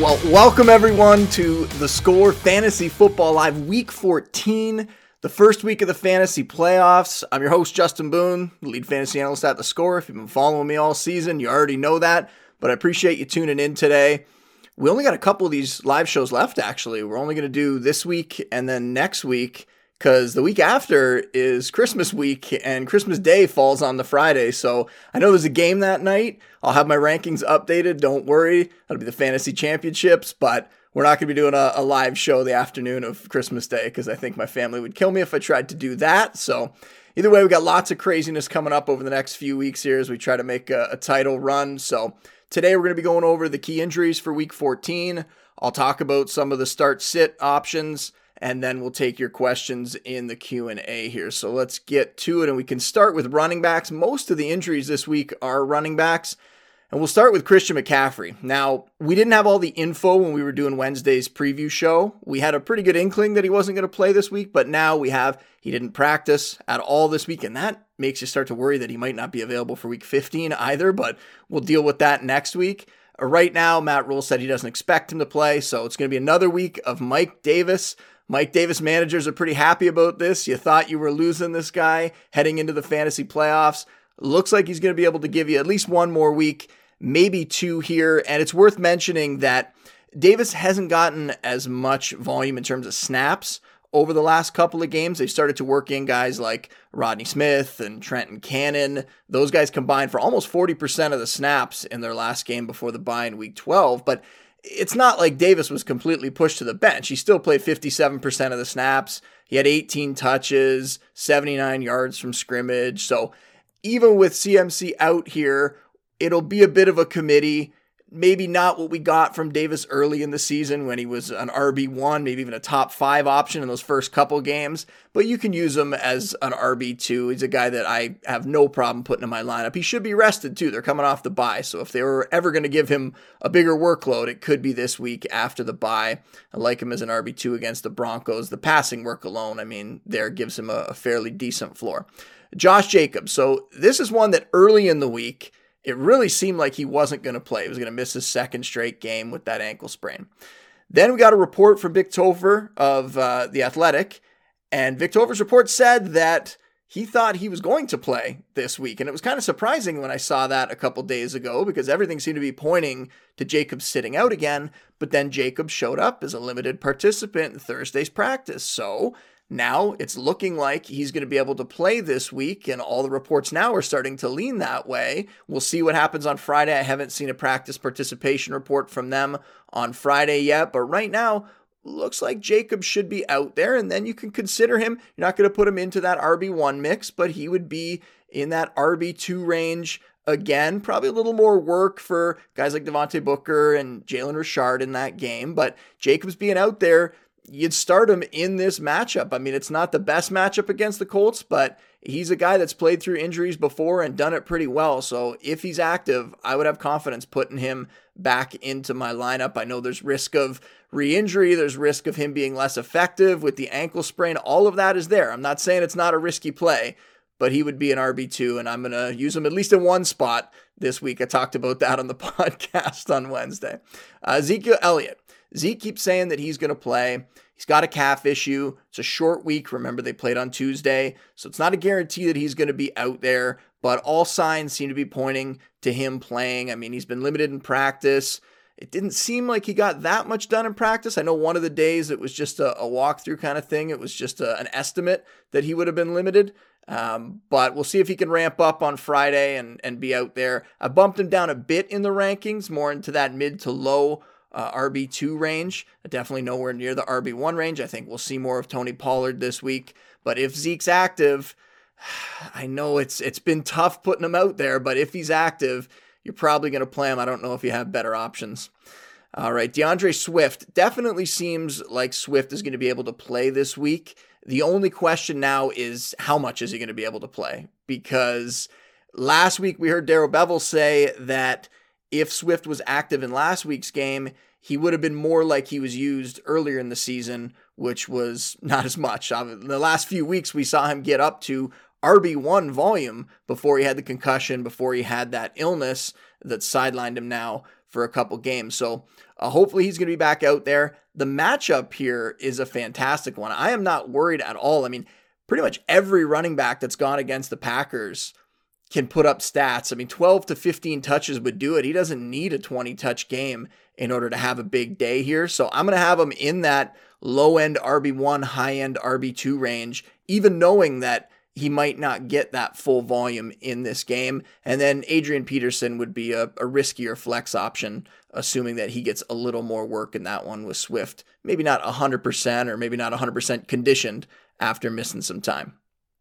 Well, welcome everyone to The Score Fantasy Football Live Week 14, the first week of the fantasy playoffs. I'm your host, Justin Boone, lead fantasy analyst at The Score. If you've been following me all season, you already know that, but I appreciate you tuning in today. We only got a couple of these live shows left, actually. We're only going to do this week and then next week, because the week after is Christmas week and Christmas Day falls on the Friday. So I know there's a game that night. I'll have my rankings updated. Don't worry. That'll be the fantasy championships, but we're not going to be doing a live show the afternoon of Christmas Day because I think my family would kill me if I tried to do that. So either way, we got lots of craziness coming up over the next few weeks here as we try to make a title run. So today we're going to be going over the key injuries for week 14. I'll talk about some of the start-sit options, and then we'll take your questions in the Q&A here. So let's get to it, and we can start with running backs. Most of the injuries this week are running backs, and we'll start with Christian McCaffrey. Now, we didn't have all the info when we were doing Wednesday's preview show. We had a pretty good inkling that he wasn't going to play this week, but now he didn't practice at all this week, and that makes you start to worry that he might not be available for week 15 either, but we'll deal with that next week. Right now, Matt Rule said he doesn't expect him to play, so it's going to be another week of Mike Davis. Mike Davis managers are pretty happy about this. You thought you were losing this guy heading into the fantasy playoffs. Looks like he's going to be able to give you at least one more week, maybe two here. And it's worth mentioning that Davis hasn't gotten as much volume in terms of snaps over the last couple of games. They've started to work in guys like Rodney Smith and Trenton Cannon. Those guys combined for almost 40% of the snaps in their last game before the bye in week 12. But it's not like Davis was completely pushed to the bench. He still played 57% of the snaps. He had 18 touches, 79 yards from scrimmage. So even with CMC out here, it'll be a bit of a committee. Maybe not what we got from Davis early in the season when he was an RB1, maybe even a top 5 option in those first couple games, but you can use him as an RB2. He's a guy that I have no problem putting in my lineup. He should be rested too. They're coming off the bye, so if they were ever going to give him a bigger workload, it could be this week after the bye. I like him as an RB2 against the Broncos. The passing work alone, there gives him a fairly decent floor. Josh Jacobs. So this is one that early in the week, it really seemed like he wasn't going to play. He was going to miss his second straight game with that ankle sprain. Then we got a report from Vic Topher of The Athletic, and Vic Topher's report said that he thought he was going to play this week, and it was kind of surprising when I saw that a couple days ago because everything seemed to be pointing to Jacobs sitting out again, but then Jacobs showed up as a limited participant in Thursday's practice, so now it's looking like he's going to be able to play this week, and all the reports now are starting to lean that way. We'll see what happens on Friday. I haven't seen a practice participation report from them on Friday yet, but right now, looks like Jacobs should be out there, and then you can consider him. You're not going to put him into that RB1 mix, but he would be in that RB2 range. Again, probably a little more work for guys like Devontae Booker and Jalen Richard in that game, but Jacobs being out there, you'd start him in this matchup. It's not the best matchup against the Colts, but he's a guy that's played through injuries before and done it pretty well. So if he's active, I would have confidence putting him back into my lineup. I know there's risk of re-injury. There's risk of him being less effective with the ankle sprain. All of that is there. I'm not saying it's not a risky play, but he would be an RB2, and I'm going to use him at least in one spot this week. I talked about that on the podcast on Wednesday. Ezekiel Elliott. Zeke keeps saying that he's going to play. He's got a calf issue. It's a short week. Remember, they played on Tuesday, so it's not a guarantee that he's going to be out there, but all signs seem to be pointing to him playing. He's been limited in practice. It didn't seem like he got that much done in practice. I know one of the days it was just a walkthrough kind of thing. It was just an estimate that he would have been limited. But we'll see if he can ramp up on Friday and be out there. I bumped him down a bit in the rankings, more into that mid to low RB2 range. Definitely nowhere near the RB1 range. I think we'll see more of Tony Pollard this week. But if Zeke's active, I know it's been tough putting him out there, but if he's active, you're probably going to play him. I don't know if you have better options. All right, DeAndre Swift. Definitely seems like Swift is going to be able to play this week. The only question now is how much is he going to be able to play? Because last week we heard Darrell Bevell say that if Swift was active in last week's game, he would have been more like he was used earlier in the season, which was not as much. In the last few weeks, we saw him get up to RB1 volume before he had the concussion, before he had that illness that sidelined him now for a couple games. So hopefully he's going to be back out there. The matchup here is a fantastic one. I am not worried at all. I mean, pretty much every running back that's gone against the Packers can put up stats. I mean, 12 to 15 touches would do it. He doesn't need a 20-touch game in order to have a big day here. So I'm going to have him in that low-end RB1, high-end RB2 range, even knowing that he might not get that full volume in this game. And then Adrian Peterson would be a riskier flex option, assuming that he gets a little more work in that one with Swift. Maybe not 100% or maybe not 100% conditioned after missing some time.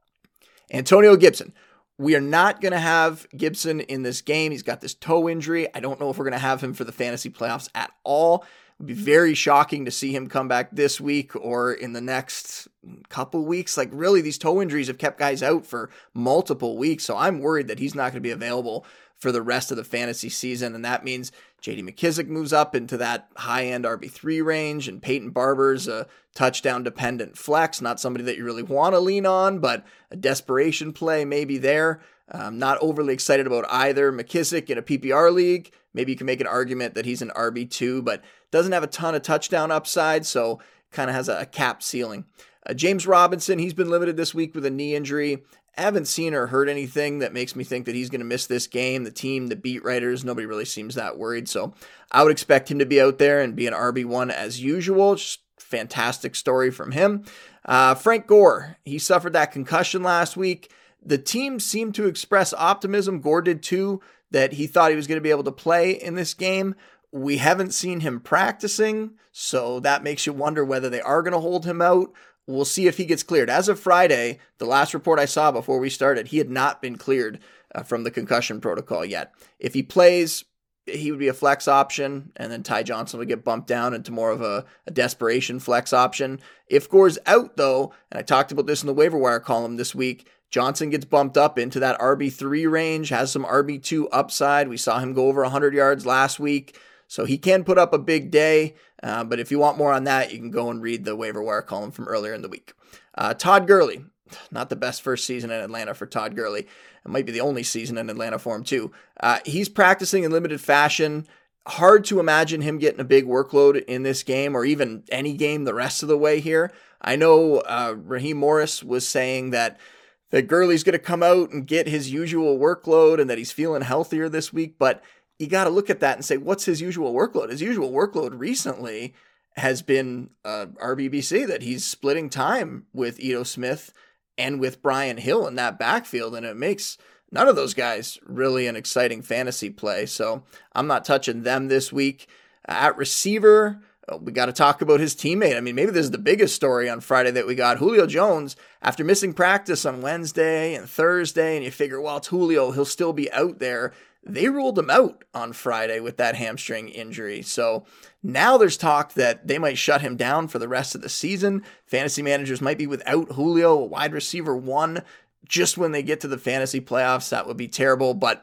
Antonio Gibson. We are not going to have Gibson in this game. He's got this toe injury. I don't know if we're going to have him for the fantasy playoffs at all. It would be very shocking to see him come back this week or in the next couple weeks. Like, really, these toe injuries have kept guys out for multiple weeks. So I'm worried that he's not going to be available for the rest of the fantasy season. And that means J.D. McKissic moves up into that high-end RB3 range, and Peyton Barber's a touchdown-dependent flex, not somebody that you really want to lean on, but a desperation play maybe there. Not overly excited about either. McKissic in a PPR league, maybe you can make an argument that he's an RB2, but doesn't have a ton of touchdown upside, so kind of has a capped ceiling. James Robinson, he's been limited this week with a knee injury. I haven't seen or heard anything that makes me think that he's going to miss this game. The team, the beat writers, nobody really seems that worried. So I would expect him to be out there and be an RB1 as usual. Just fantastic story from him. Frank Gore, he suffered that concussion last week. The team seemed to express optimism. Gore did too, that he thought he was going to be able to play in this game. We haven't seen him practicing, so that makes you wonder whether they are going to hold him out. We'll see if he gets cleared. As of Friday, the last report I saw before we started, he had not been cleared from the concussion protocol yet. If he plays, he would be a flex option, and then Ty Johnson would get bumped down into more of a desperation flex option. If Gore's out, though, and I talked about this in the waiver wire column this week, Johnson gets bumped up into that RB3 range, has some RB2 upside. We saw him go over 100 yards last week, so he can put up a big day. But if you want more on that, you can go and read the waiver wire column from earlier in the week. Todd Gurley, not the best first season in Atlanta for Todd Gurley. It might be the only season in Atlanta for him too. He's practicing in limited fashion. Hard to imagine him getting a big workload in this game or even any game the rest of the way here. I know Raheem Morris was saying that Gurley's going to come out and get his usual workload and that he's feeling healthier this week, but you got to look at that and say, what's his usual workload? His usual workload recently has been RBBC, that he's splitting time with Ito Smith and with Brian Hill in that backfield, and it makes none of those guys really an exciting fantasy play. So I'm not touching them this week. At receiver, we got to talk about his teammate. I mean, maybe this is the biggest story on Friday that we got. Julio Jones, after missing practice on Wednesday and Thursday, and you figure, well, it's Julio, he'll still be out there. They ruled him out on Friday with that hamstring injury. So now there's talk that they might shut him down for the rest of the season. Fantasy managers might be without Julio, a wide receiver one, just when they get to the fantasy playoffs. That would be terrible. But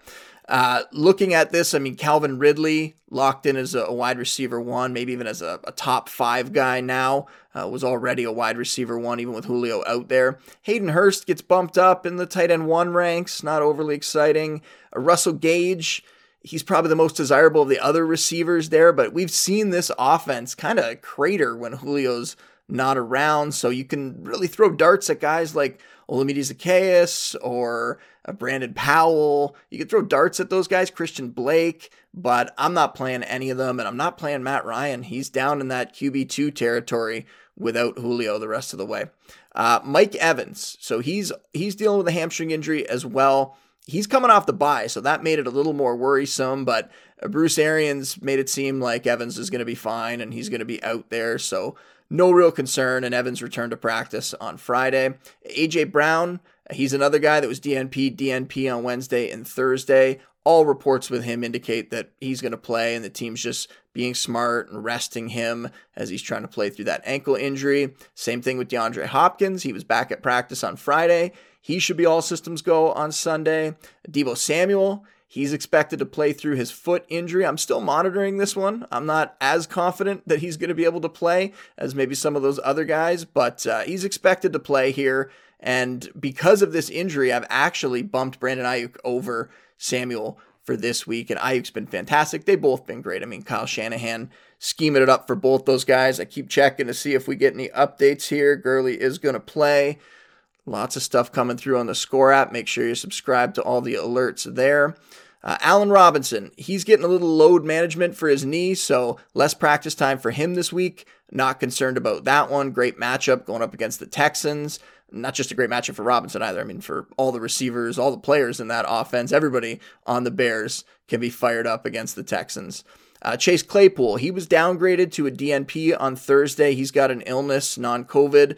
looking at this, I mean, Calvin Ridley locked in as a wide receiver one, maybe even as a top 5 guy now, was already a wide receiver one, even with Julio out there. Hayden Hurst gets bumped up in the tight end 1 ranks, not overly exciting. Russell Gage, he's probably the most desirable of the other receivers there, but we've seen this offense kind of crater when Julio's not around, so you can really throw darts at guys like Olamide Zaccheaus or Brandon Powell. You could throw darts at those guys, Christian Blake, but I'm not playing any of them, and I'm not playing Matt Ryan. He's down in that QB2 territory without Julio the rest of the way. Mike Evans, so he's dealing with a hamstring injury as well. He's coming off the bye, so that made it a little more worrisome, but Bruce Arians made it seem like Evans is going to be fine and he's going to be out there, so no real concern, and Evans returned to practice on Friday. A.J. Brown, he's another guy that was DNP on Wednesday and Thursday. All reports with him indicate that he's going to play, and the team's just being smart and resting him as he's trying to play through that ankle injury. Same thing with DeAndre Hopkins. He was back at practice on Friday. He should be all systems go on Sunday. Deebo Samuel, he's expected to play through his foot injury. I'm still monitoring this one. I'm not as confident that he's going to be able to play as maybe some of those other guys, but he's expected to play here. And because of this injury, I've actually bumped Brandon Ayuk over Samuel for this week, and Ayuk's been fantastic. They've both been great. I mean, Kyle Shanahan scheming it up for both those guys. I keep checking to see if we get any updates here. Gurley is going to play. Lots of stuff coming through on the Score app. Make sure you subscribe to all the alerts there. Allen Robinson, he's getting a little load management for his knee, so less practice time for him this week. Not concerned about that one. Great matchup going up against the Texans. Not just a great matchup for Robinson either. I mean, for all the receivers, all the players in that offense, everybody on the Bears can be fired up against the Texans. Chase Claypool, he was downgraded to a DNP on Thursday. He's got an illness, non-COVID.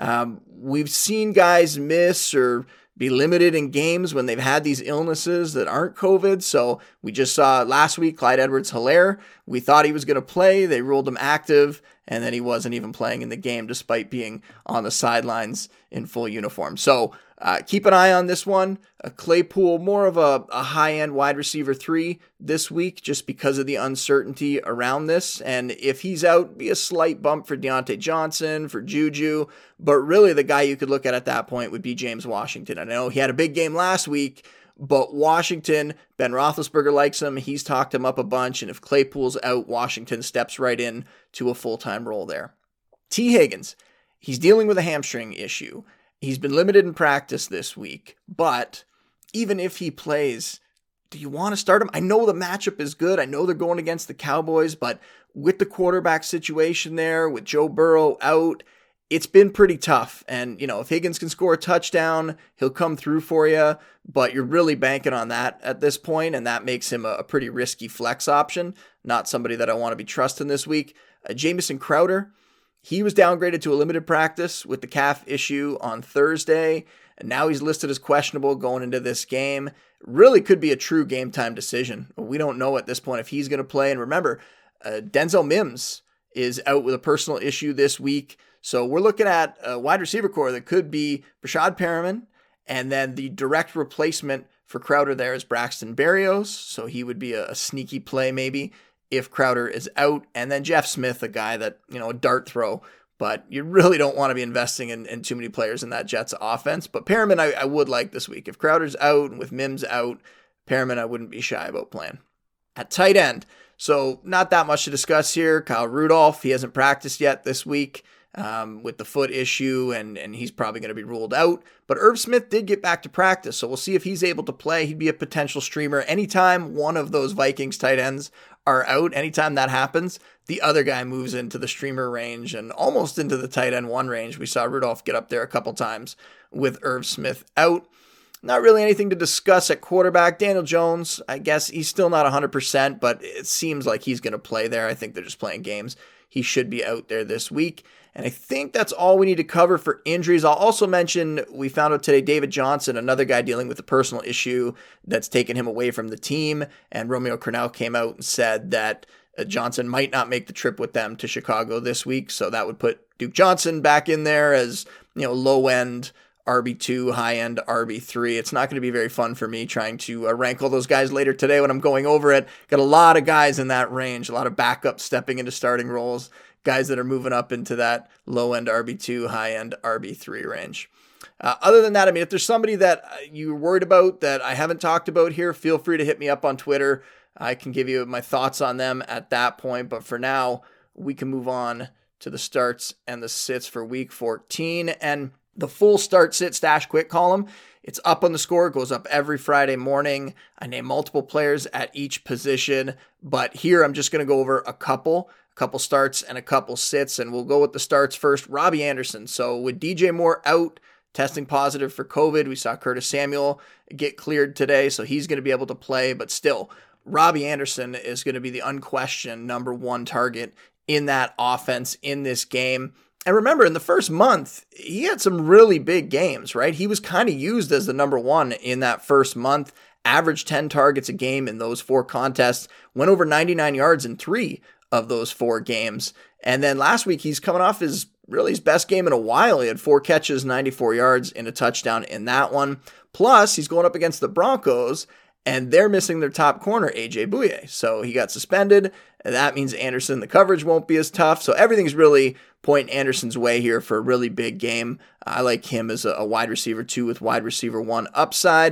We've seen guys miss or be limited in games when they've had these illnesses that aren't COVID. So we just saw last week, Clyde Edwards-Helaire. We thought he was going to play. They ruled him active, and then he wasn't even playing in the game despite being on the sidelines in full uniform. So keep an eye on this one. Claypool, more of a high-end wide receiver 3 this week just because of the uncertainty around this. And if he's out, be a slight bump for Deontay Johnson, for Juju. But really the guy you could look at that point would be James Washington. I know he had a big game last week, but Washington, Ben Roethlisberger likes him. He's talked him up a bunch. And if Claypool's out, Washington steps right in to a full-time role there. T. Higgins, he's dealing with a hamstring issue. He's been limited in practice this week, but even if he plays, do you want to start him? I know the matchup is good. I know they're going against the Cowboys, but with the quarterback situation there, with Joe Burrow out, it's been pretty tough. And, if Higgins can score a touchdown, he'll come through for you, but you're really banking on that at this point, and that makes him a pretty risky flex option. Not somebody that I want to be trusting this week. Jamison Crowder, he was downgraded to a limited practice with the calf issue on Thursday, and now he's listed as questionable going into this game. Really could be a true game time decision. We don't know at this point if he's going to play. And remember, Denzel Mims is out with a personal issue this week. So we're looking at a wide receiver core that could be Brashad Perriman, and then the direct replacement for Crowder there is Braxton Berrios. So he would be a sneaky play maybe if Crowder is out. And then Jeff Smith, a guy that, a dart throw, but you really don't want to be investing in too many players in that Jets offense. But Perriman, I would like this week. If Crowder's out and with Mims out, Perriman, I wouldn't be shy about playing. At tight end, so not that much to discuss here. Kyle Rudolph, he hasn't practiced yet this week with the foot issue, and he's probably going to be ruled out. But Irv Smith did get back to practice, so we'll see if he's able to play. He'd be a potential streamer. Anytime one of those Vikings tight ends are out, anytime that happens, the other guy moves into the streamer range and almost into the tight end 1 range. We saw Rudolph get up there a couple times with Irv Smith out. Not really anything to discuss at quarterback. Daniel Jones, I guess he's still not 100%, but it seems like he's going to play there. I think they're just playing games. He should be out there this week. And I think that's all we need to cover for injuries. I'll also mention, we found out today, David Johnson, another guy dealing with a personal issue that's taken him away from the team. And Romeo Crennel came out and said that Johnson might not make the trip with them to Chicago this week. So that would put Duke Johnson back in there as, low-end RB2, high-end RB3. It's not going to be very fun for me trying to rank all those guys later today when I'm going over it. Got a lot of guys in that range, a lot of backups stepping into starting roles, guys that are moving up into that low-end RB2, high-end RB3 range. Other than that, if there's somebody that you're worried about that I haven't talked about here, feel free to hit me up on Twitter. I can give you my thoughts on them at that point. But for now, we can move on to the starts and the sits for Week 14. And the full start, sit, stash, quit column, it's up on the Score. It goes up every Friday morning. I name multiple players at each position. But here, I'm just going to go over a couple starts and a couple sits. And we'll go with the starts first. Robbie Anderson. So with DJ Moore out, testing positive for COVID, we saw Curtis Samuel get cleared today, so he's going to be able to play. But still, Robbie Anderson is going to be the unquestioned number 1 target in that offense in this game. And remember, in the first month, he had some really big games, right? He was kind of used as the number 1 in that first month, averaged 10 targets a game in those 4 contests, went over 99 yards in 3 of those 4 games. And then last week, he's coming off his best game in a while. He had 4 catches, 94 yards, and a touchdown in that one. Plus, he's going up against the Broncos, and they're missing their top corner, A.J. Bouye. So he got suspended, and that means Anderson, the coverage won't be as tough. So everything's really pointing Anderson's way here for a really big game. I like him as a wide receiver 2 with wide receiver 1 upside.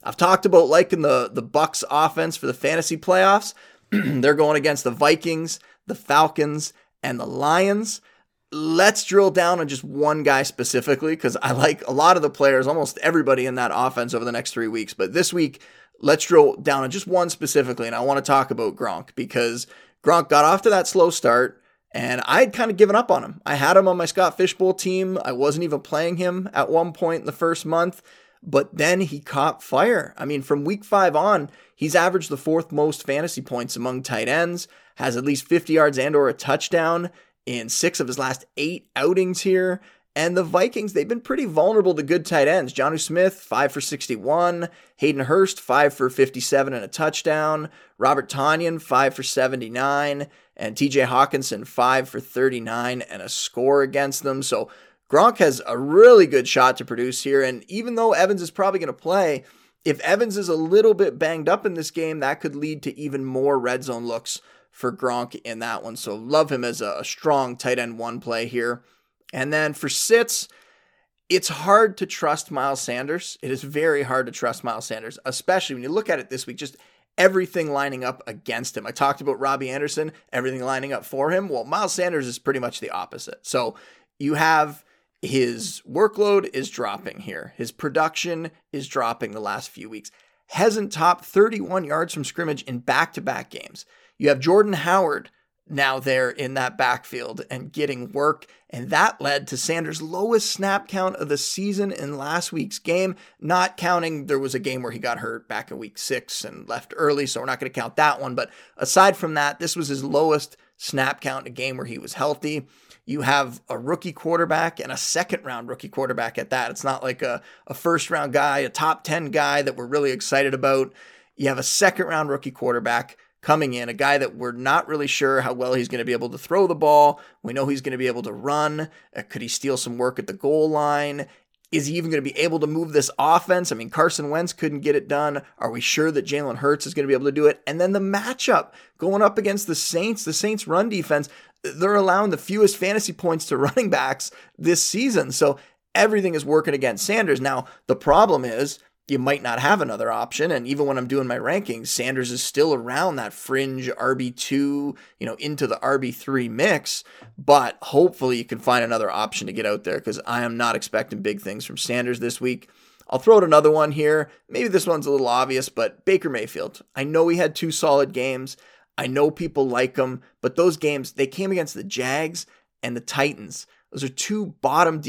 I've talked about liking the Bucs offense for the fantasy playoffs. They're going against the Vikings, the Falcons, and the Lions. Let's drill down on just one guy specifically, because I like a lot of the players, almost everybody in that offense over the next 3 weeks. But this week, let's drill down on just one specifically, and I want to talk about Gronk, because Gronk got off to that slow start, and I had kind of given up on him. I had him on my Scott Fishbowl team. I wasn't even playing him at one point in the first month, but then he caught fire. I mean, from week 5 on, he's averaged the 4th most fantasy points among tight ends, has at least 50 yards and or a touchdown in 6 of his last 8 outings here. And the Vikings, they've been pretty vulnerable to good tight ends. Jonnu Smith, 5 for 61. Hayden Hurst, 5 for 57 and a touchdown. Robert Tonyan, 5 for 79. And TJ Hawkinson, 5 for 39 and a score against them. So Gronk has a really good shot to produce here. And even though Evans is probably going to play, if Evans is a little bit banged up in this game, that could lead to even more red zone looks for Gronk in that one. So love him as a strong tight end 1 play here. And then for sits, it's hard to trust Miles Sanders. It is very hard to trust Miles Sanders, especially when you look at it this week, just everything lining up against him. I talked about Robbie Anderson, everything lining up for him. Well, Miles Sanders is pretty much the opposite. So you have his workload is dropping here. His production is dropping the last few weeks. Hasn't topped 31 yards from scrimmage in back-to-back games. You have Jordan Howard now there in that backfield and getting work, and that led to Sanders' lowest snap count of the season in last week's game, not counting there was a game where he got hurt back in week 6 and left early, so we're not going to count that one. But aside from that, this was his lowest snap count in a game where he was healthy. You have a rookie quarterback and a second-round rookie quarterback at that. It's not like a first-round guy, a top 10 guy that we're really excited about. You have a second-round rookie quarterback coming in, a guy that we're not really sure how well he's going to be able to throw the ball. We know he's going to be able to run. Could he steal some work at the goal line? Is he even going to be able to move this offense? I mean, Carson Wentz couldn't get it done. Are we sure that Jalen Hurts is going to be able to do it? And then the matchup going up against the Saints run defense, they're allowing the fewest fantasy points to running backs this season. So everything is working against Sanders. Now, the problem is, you might not have another option. And even when I'm doing my rankings, Sanders is still around that fringe RB2, into the RB3 mix. But hopefully you can find another option to get out there, because I am not expecting big things from Sanders this week. I'll throw out another one here. Maybe this one's a little obvious, but Baker Mayfield. I know he had 2 solid games. I know people like him, but those games, they came against the Jags and the Titans. Those are 2 bottom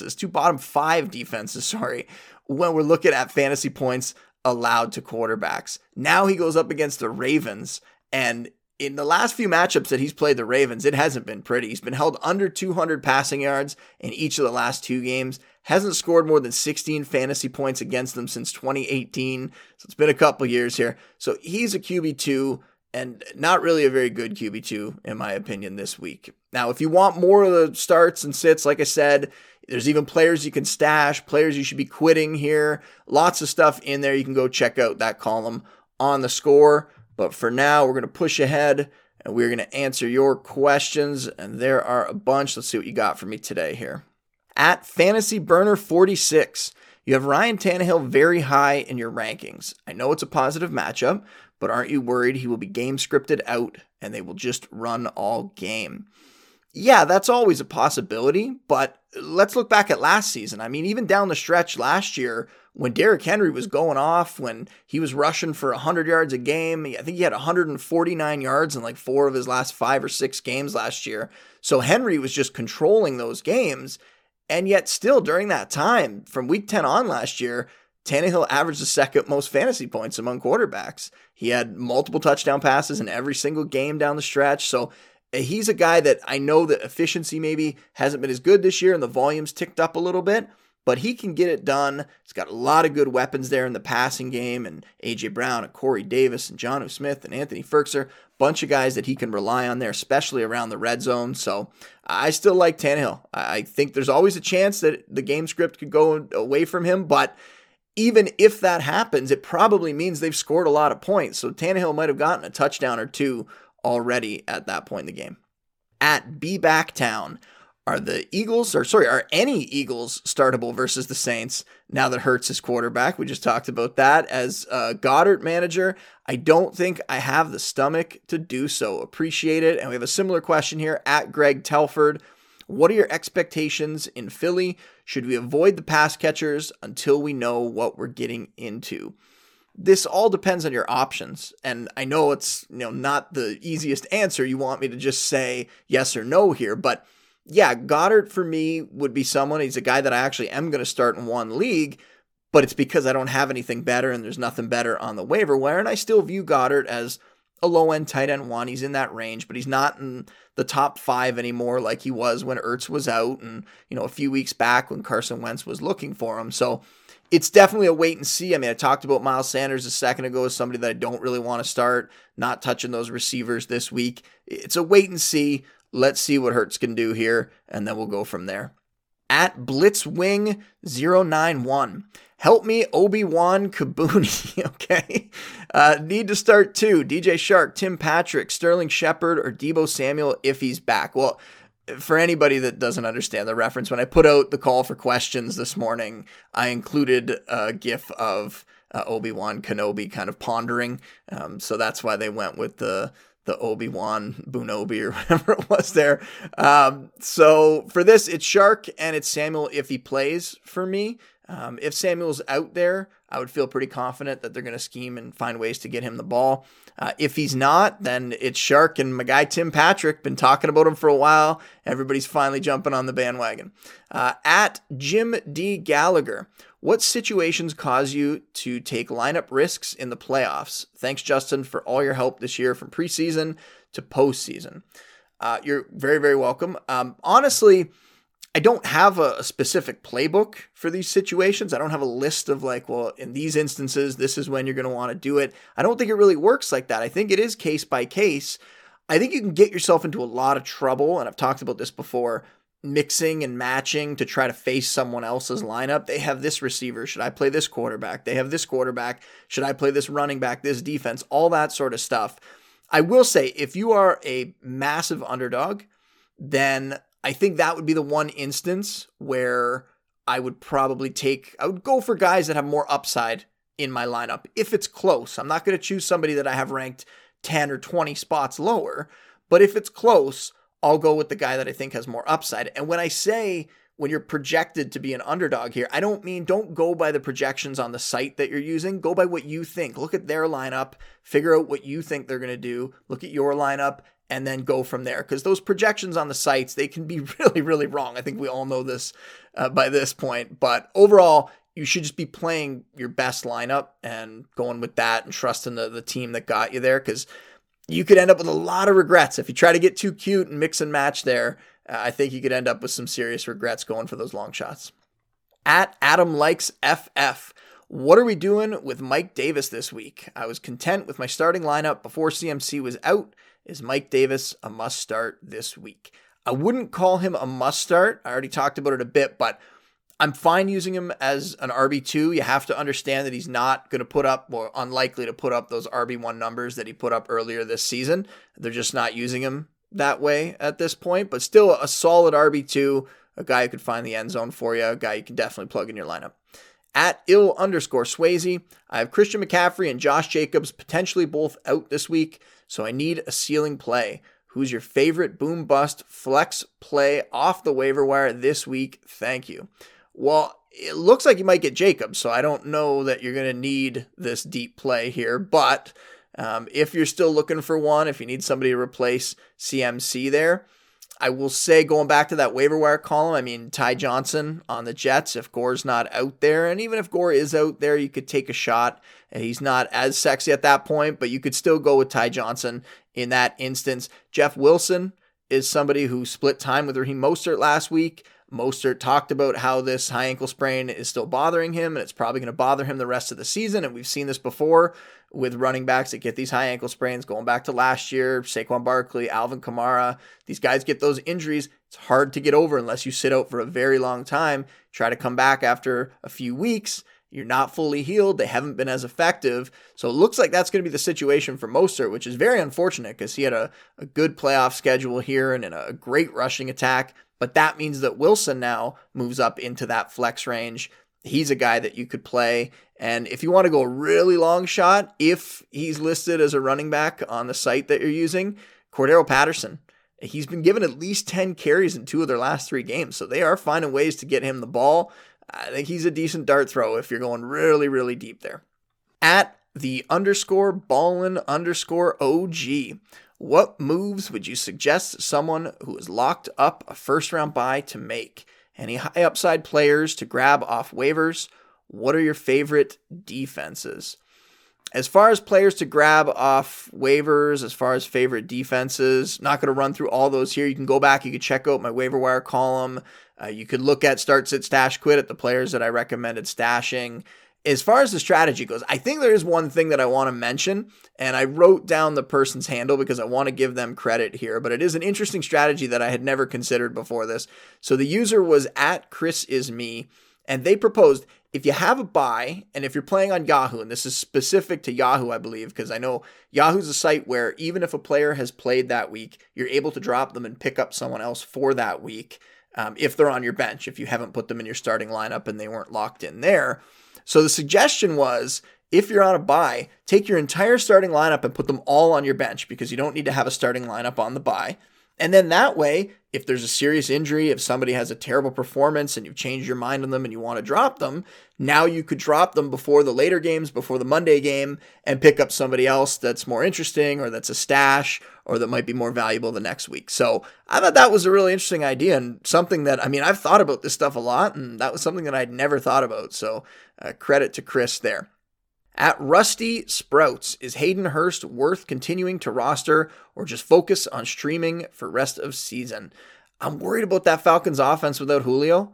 5 defenses, when we're looking at fantasy points allowed to quarterbacks. Now he goes up against the Ravens, and in the last few matchups that he's played the Ravens, it hasn't been pretty. He's been held under 200 passing yards in each of the last 2 games, hasn't scored more than 16 fantasy points against them since 2018, so it's been a couple years here. So he's a QB2, and not really a very good QB2, in my opinion, this week. Now, if you want more of the starts and sits, like I said, there's even players you can stash, players you should be quitting here. Lots of stuff in there. You can go check out that column on the Score. But for now, we're going to push ahead, and we're going to answer your questions. And there are a bunch. Let's see what you got for me today here. At FantasyBurner46, you have Ryan Tannehill very high in your rankings. I know it's a positive matchup, but aren't you worried he will be game scripted out and they will just run all game? Yeah, that's always a possibility, but let's look back at last season. I mean, even down the stretch last year, when Derrick Henry was going off, when he was rushing for 100 yards a game, I think he had 149 yards in like 4 of his last 5 or 6 games last year. So Henry was just controlling those games. And yet still during that time, from week 10 on last year, Tannehill averaged the 2nd most fantasy points among quarterbacks. He had multiple touchdown passes in every single game down the stretch. So he's a guy that I know that efficiency maybe hasn't been as good this year and the volume's ticked up a little bit, but he can get it done. He's got a lot of good weapons there in the passing game, and A.J. Brown and Corey Davis and Jonnu Smith and Anthony Firkser, bunch of guys that he can rely on there, especially around the red zone. So I still like Tannehill. I think there's always a chance that the game script could go away from him, but even if that happens, it probably means they've scored a lot of points. So Tannehill might have gotten a touchdown or 2 already at that point in the game. At Be Backtown, Are any Eagles startable versus the Saints now that Hurts is quarterback? We just talked about that. As a Goddard manager, I don't think I have the stomach to do so. Appreciate it. And we have a similar question here at Greg Telford. What are your expectations in Philly? Should we avoid the pass catchers until we know what we're getting into? This all depends on your options. And I know it's not the easiest answer. You want me to just say yes or no here, but yeah, Goddard for me would be someone. He's a guy that I actually am going to start in one league, but it's because I don't have anything better and there's nothing better on the waiver wire. And I still view Goddard as a low-end tight end one. He's in that range, but he's not in the top 5 anymore like he was when Ertz was out and, a few weeks back when Carson Wentz was looking for him. So it's definitely a wait and see. I mean, I talked about Miles Sanders a second ago as somebody that I don't really want to start, not touching those receivers this week. It's a wait and see. Let's see what Hurts can do here, and then we'll go from there. At Blitzwing091, help me Obi-Wan Kabuni, okay? Need to start 2, DJ Shark, Tim Patrick, Sterling Shepard, or Deebo Samuel if he's back. Well, for anybody that doesn't understand the reference, when I put out the call for questions this morning, I included a GIF of Obi-Wan Kenobi kind of pondering, so that's why they went with the Obi-Wan Bunobi or whatever it was there. So for this, it's Shark and it's Samuel if he plays for me. If Samuel's out there, I would feel pretty confident that they're going to scheme and find ways to get him the ball. If he's not, then it's Shark and my guy Tim Patrick. Been talking about him for a while. Everybody's finally jumping on the bandwagon. At Jim D. Gallagher, what situations cause you to take lineup risks in the playoffs? Thanks, Justin, for all your help this year from preseason to postseason. You're very, very welcome. Honestly, I don't have a specific playbook for these situations. I don't have a list of in these instances, this is when you're going to want to do it. I don't think it really works like that. I think it is case by case. I think you can get yourself into a lot of trouble, and I've talked about this before, mixing and matching to try to face someone else's lineup. They have this receiver. Should I play this quarterback? They have this quarterback. Should I play this running back, this defense? All that sort of stuff. I will say, if you are a massive underdog, then I think that would be the one instance where I would go for guys that have more upside in my lineup. If it's close, I'm not going to choose somebody that I have ranked 10 or 20 spots lower, but if it's close, I'll go with the guy that I think has more upside. And when I say when you're projected to be an underdog here, I don't mean don't go by the projections on the site that you're using. Go by what you think. Look at their lineup, figure out what you think they're going to do, look at your lineup, and then go from there. Because those projections on the sites, they can be really, really wrong. I think we all know this by this point. But overall, you should just be playing your best lineup and going with that and trusting the team that got you there. Because you could end up with a lot of regrets. If you try to get too cute and mix and match there, I think you could end up with some serious regrets going for those long shots. At Adam Likes FF, what are we doing with Mike Davis this week? I was content with my starting lineup before CMC was out. Is Mike Davis a must start this week? I wouldn't call him a must start. I already talked about it a bit, but I'm fine using him as an RB2. You have to understand that he's not going to put up, or unlikely to put up those RB1 numbers that he put up earlier this season. They're just not using him that way at this point, but still a solid RB2, a guy who could find the end zone for you, a guy you can definitely plug in your lineup. At _Swayze, I have Christian McCaffrey and Josh Jacobs potentially both out this week, so I need a ceiling play. Who's your favorite boom bust flex play off the waiver wire this week? Thank you. Well, it looks like you might get Jacobs, so I don't know that you're going to need this deep play here, but if you're still looking for one, if you need somebody to replace CMC there, I will say, going back to that waiver wire column, I mean, Ty Johnson on the Jets, if Gore's not out there, and even if Gore is out there, you could take a shot. He's not as sexy at that point, but you could still go with Ty Johnson in that instance. Jeff Wilson is somebody who split time with Raheem Mostert last week. Mostert talked about how this high ankle sprain is still bothering him, and it's probably going to bother him the rest of the season, and we've seen this before with running backs that get these high ankle sprains going back to last year, Saquon Barkley, Alvin Kamara. These guys get those injuries. It's hard to get over unless you sit out for a very long time, try to come back after a few weeks. You're not fully healed. They haven't been as effective. So it looks like that's going to be the situation for Mostert, which is very unfortunate because he had a good playoff schedule here and a great rushing attack. but that means that Wilson now moves up into that flex range. He's a guy that you could play. And if you want to go a really long shot, if he's listed as a running back on the site that you're using, Cordero Patterson. He's been given at least 10 carries in 2 of their last 3 games, so they are finding ways to get him the ball. I think he's a decent dart throw if you're going really, really deep there. At the _ballin_OG, what moves would you suggest to someone who has locked up a first-round bye to make? Any high upside players to grab off waivers? What are your favorite defenses? As far as players to grab off waivers, as far as favorite defenses, not going to run through all those here. You can go back, you can check out my waiver wire column. You could look at start, sit, stash, quit at the players that I recommended stashing. As far as the strategy goes, I think there is one thing that I want to mention, and I wrote down the person's handle because I want to give them credit here, but it is an interesting strategy that I had never considered before this. So the user was at Chris Is Me, and they proposed, if you have a bye, and if you're playing on Yahoo, and this is specific to Yahoo, I believe, because I know Yahoo's a site where even if a player has played that week, you're able to drop them and pick up someone else for that week if they're on your bench, if you haven't put them in your starting lineup and they weren't locked in there. So the suggestion was, if you're on a bye, take your entire starting lineup and put them all on your bench because you don't need to have a starting lineup on the bye. And then that way, if there's a serious injury, if somebody has a terrible performance and you've changed your mind on them and you want to drop them, now you could drop them before the later games, before the Monday game, and pick up somebody else that's more interesting or that's a stash or that might be more valuable the next week. So I thought that was a really interesting idea and something that, I've thought about this stuff a lot, and that was something that I'd never thought about. So credit to Chris there. At Rusty Sprouts, is Hayden Hurst worth continuing to roster or just focus on streaming for rest of season? I'm worried about that Falcons offense without Julio.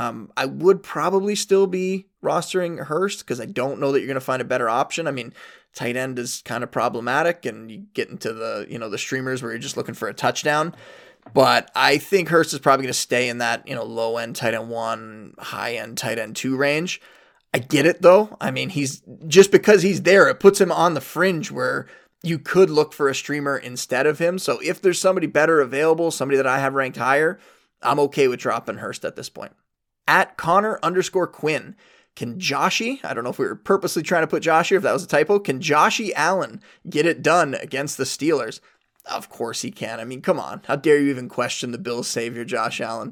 I would probably still be rostering Hurst because I don't know that you're going to find a better option. Tight end is kind of problematic and you get into the streamers where you're just looking for a touchdown. But I think Hurst is probably going to stay in that, low end tight end 1, high end tight end 2 range. I get it though. He's just because he's there, it puts him on the fringe where you could look for a streamer instead of him. So if there's somebody better available, somebody that I have ranked higher, I'm okay with dropping Hurst at this point. At Connor_Quinn, can Joshy, I don't know if we were purposely trying to put Josh here, if that was a typo, can Joshy Allen get it done against the Steelers? Of course he can. Come on. How dare you even question the Bills' savior, Josh Allen?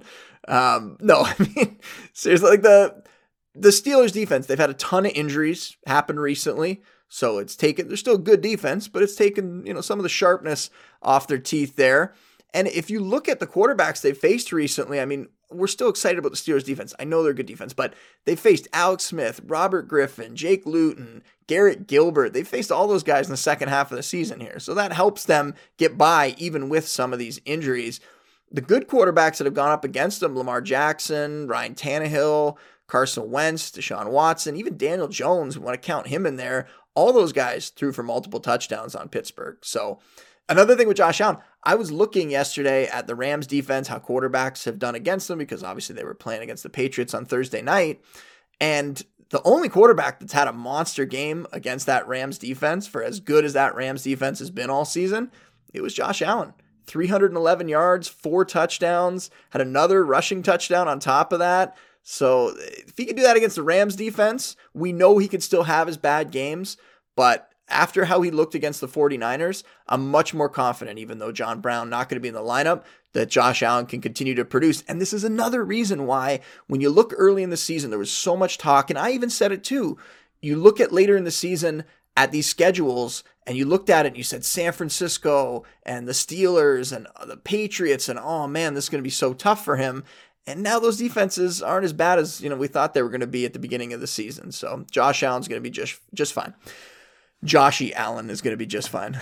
Seriously, the Steelers defense, they've had a ton of injuries happen recently. So they're still good defense, but it's taken, some of the sharpness off their teeth there. And if you look at the quarterbacks they've faced recently, we're still excited about the Steelers defense. I know they're good defense, but they faced Alex Smith, Robert Griffin, Jake Luton, Garrett Gilbert. They faced all those guys in the second half of the season here. So that helps them get by even with some of these injuries. The good quarterbacks that have gone up against them, Lamar Jackson, Ryan Tannehill, Carson Wentz, Deshaun Watson, even Daniel Jones, we want to count him in there. All those guys threw for multiple touchdowns on Pittsburgh. So another thing with Josh Allen, I was looking yesterday at the Rams defense, how quarterbacks have done against them, because obviously they were playing against the Patriots on Thursday night. And the only quarterback that's had a monster game against that Rams defense, for as good as that Rams defense has been all season, it was Josh Allen. 311 yards, 4 touchdowns, had another rushing touchdown on top of that. So if he can do that against the Rams defense, we know he could still have his bad games. But after how he looked against the 49ers, I'm much more confident, even though John Brown not going to be in the lineup, that Josh Allen can continue to produce. And this is another reason why when you look early in the season, there was so much talk, and I even said it too. You look at later in the season at these schedules, and you looked at it and you said San Francisco and the Steelers and the Patriots, and oh man, this is going to be so tough for him. And now those defenses aren't as bad as we thought they were going to be at the beginning of the season. So Josh Allen's going to be just fine. Joshy Allen is going to be just fine.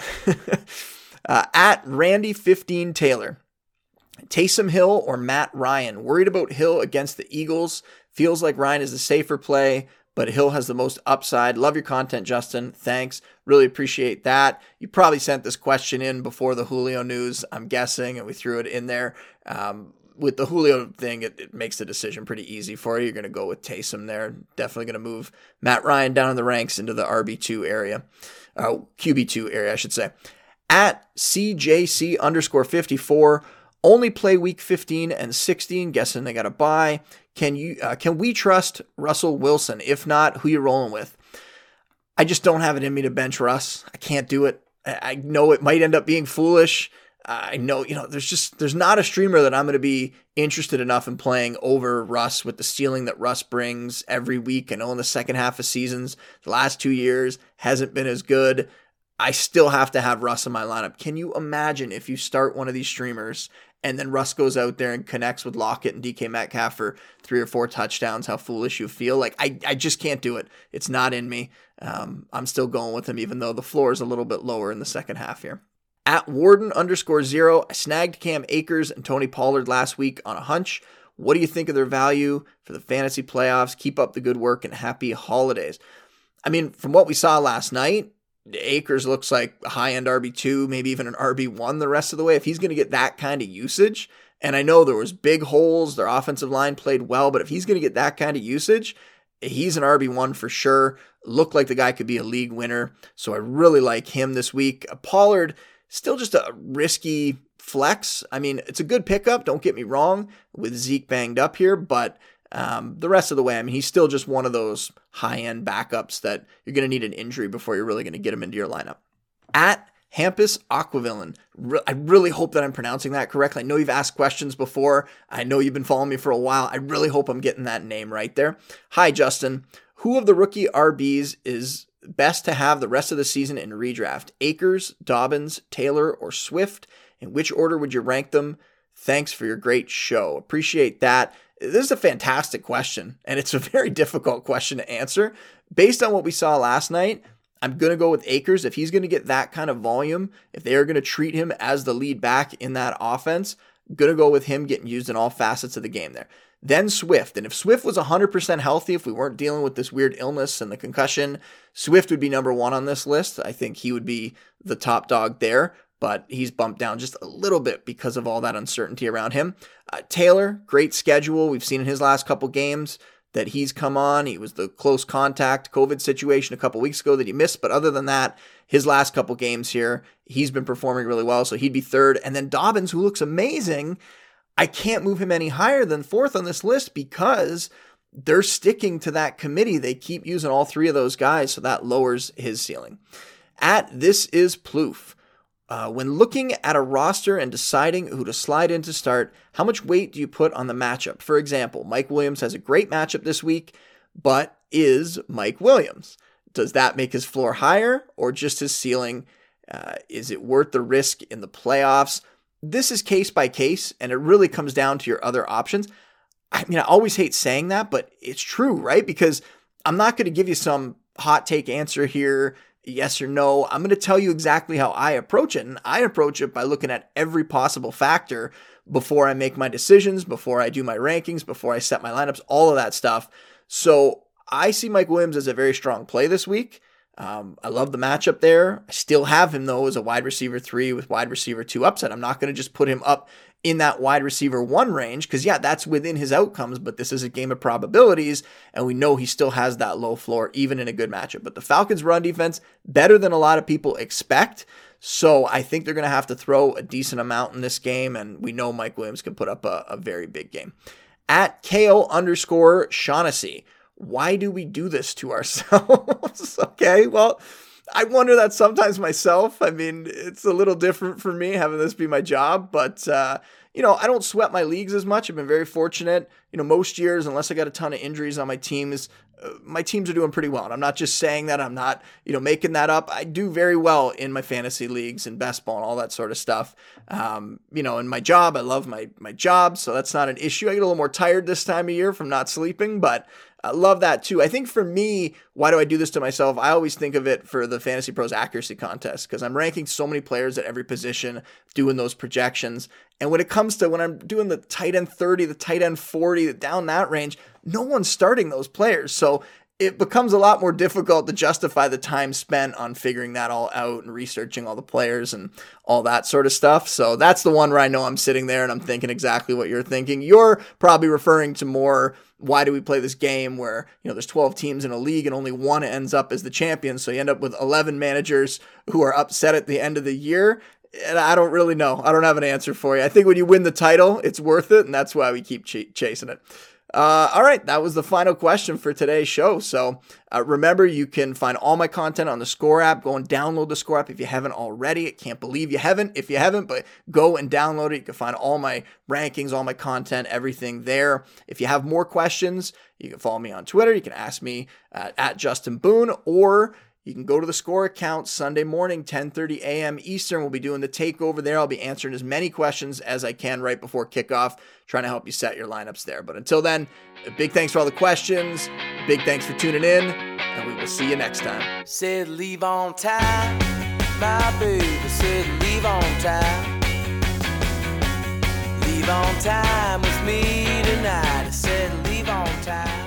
At Randy15 Taylor, Taysom Hill or Matt Ryan? Worried about Hill against the Eagles. Feels like Ryan is the safer play, but Hill has the most upside. Love your content, Justin. Thanks. Really appreciate that. You probably sent this question in before the Julio news, I'm guessing, and we threw it in there. With the Julio thing, it makes the decision pretty easy for you. You're going to go with Taysom there. Definitely going to move Matt Ryan down in the ranks into the RB2 area. QB2 area, I should say. At CJC_54, Only play week 15 and 16. Guessing they got a bye. Can we trust Russell Wilson? If not, who you rolling with? I just don't have it in me to bench Russ. I can't do it. I know it might end up being foolish. I know, there's not a streamer that I'm going to be interested enough in playing over Russ with the ceiling that Russ brings every week. I know in the second half of seasons, the last 2 years hasn't been as good. I still have to have Russ in my lineup. Can you imagine if you start one of these streamers and then Russ goes out there and connects with Lockett and DK Metcalf for 3 or 4 touchdowns, how foolish you feel? Like, I just can't do it. It's not in me. I'm still going with him, even though the floor is a little bit lower in the second half here. At Warden_0, I snagged Cam Akers and Tony Pollard last week on a hunch. What do you think of their value for the fantasy playoffs? Keep up the good work and happy holidays. I mean, from what we saw last night, Akers looks like a high-end RB2, maybe even an RB1 the rest of the way. If he's going to get that kind of usage, and I know there was big holes, their offensive line played well, but if he's going to get that kind of usage, he's an RB1 for sure. Looked like the guy could be a league winner, so I really like him this week. Pollard, still just a risky flex. I mean, it's a good pickup, don't get me wrong, with Zeke banged up here, but the rest of the way, I mean, he's still just one of those high-end backups that you're going to need an injury before you're really going to get him into your lineup. At Hampus Aquavillain, I really hope that I'm pronouncing that correctly. I know you've asked questions before. I know you've been following me for a while. I really hope I'm getting that name right there. Hi, Justin. Who of the rookie RBs is best to have the rest of the season in redraft? Akers, Dobbins, Taylor, or Swift? In which order would you rank them? Thanks for your great show. Appreciate that. This is a fantastic question, and it's a very difficult question to answer. Based on what we saw last night, I'm going to go with Akers. If he's going to get that kind of volume, if they are going to treat him as the lead back in that offense, I'm going to go with him getting used in all facets of the game there. Then Swift. And if Swift was 100% healthy, if we weren't dealing with this weird illness and the concussion, Swift would be number 1 on this list. I think he would be the top dog there, but he's bumped down just a little bit because of all that uncertainty around him. Taylor, great schedule. We've seen in his last couple games that he's come on. He was the close contact COVID situation a couple weeks ago that he missed, but other than that, his last couple games here, he's been performing really well, so he'd be 3rd. And then Dobbins, who looks amazing, I can't move him any higher than 4th on this list because they're sticking to that committee. They keep using all 3 of those guys, so that lowers his ceiling. At This Is Plouffe, when looking at a roster and deciding who to slide in to start, how much weight do you put on the matchup? For example, Mike Williams has a great matchup this week, but is Mike Williams. Does that make his floor higher or just his ceiling? Is it worth the risk in the playoffs? This is case by case, and it really comes down to your other options. I mean, I always hate saying that, but it's true, right? Because I'm not going to give you some hot take answer here, yes or no. I'm going to tell you exactly how I approach it, and I approach it by looking at every possible factor before I make my decisions, before I do my rankings, before I set my lineups, all of that stuff. So I see Mike Williams as a very strong play this week. I love the matchup there. I still have him, though, as a wide receiver 3 with wide receiver 2 upside. I'm not going to just put him up in that wide receiver 1 range because, yeah, that's within his outcomes, but this is a game of probabilities, and we know he still has that low floor even in a good matchup. But the Falcons' run defense, better than a lot of people expect, so I think they're going to have to throw a decent amount in this game, and we know Mike Williams can put up a very big game. At KO_Shaughnessy. Why do we do this to ourselves? Okay, well, I wonder that sometimes myself. I mean, it's a little different for me having this be my job, but, I don't sweat my leagues as much. I've been very fortunate. Most years, unless I got a ton of injuries on my teams are doing pretty well. And I'm not just saying that. I'm not, making that up. I do very well in my fantasy leagues and best ball and all that sort of stuff. In my job, I love my job, so that's not an issue. I get a little more tired this time of year from not sleeping, but I love that too. I think for me, why do I do this to myself? I always think of it for the Fantasy Pros accuracy contest because I'm ranking so many players at every position, doing those projections. And when it comes to when I'm doing the tight end 30, the tight end 40, down that range, no one's starting those players. So it becomes a lot more difficult to justify the time spent on figuring that all out and researching all the players and all that sort of stuff. So that's the one where I know I'm sitting there and I'm thinking exactly what you're thinking. You're probably referring to more, why do we play this game where, there's 12 teams in a league and only one ends up as the champion. So you end up with 11 managers who are upset at the end of the year. And I don't really know. I don't have an answer for you. I think when you win the title, it's worth it, and that's why we keep chasing it. All right, that was the final question for today's show. So remember, you can find all my content on the Score app. Go and download the Score app if you haven't already. I can't believe you haven't if you haven't, but go and download it. You can find all my rankings, all my content, everything there. If you have more questions, you can follow me on Twitter. You can ask me at Justin Boone, or you can go to the Score account Sunday morning, 10:30 a.m. Eastern. We'll be doing the takeover there. I'll be answering as many questions as I can right before kickoff, trying to help you set your lineups there. But until then, a big thanks for all the questions. Big thanks for tuning in, and we will see you next time. Said leave on time, my baby said leave on time. Leave on time with me tonight. I said leave on time.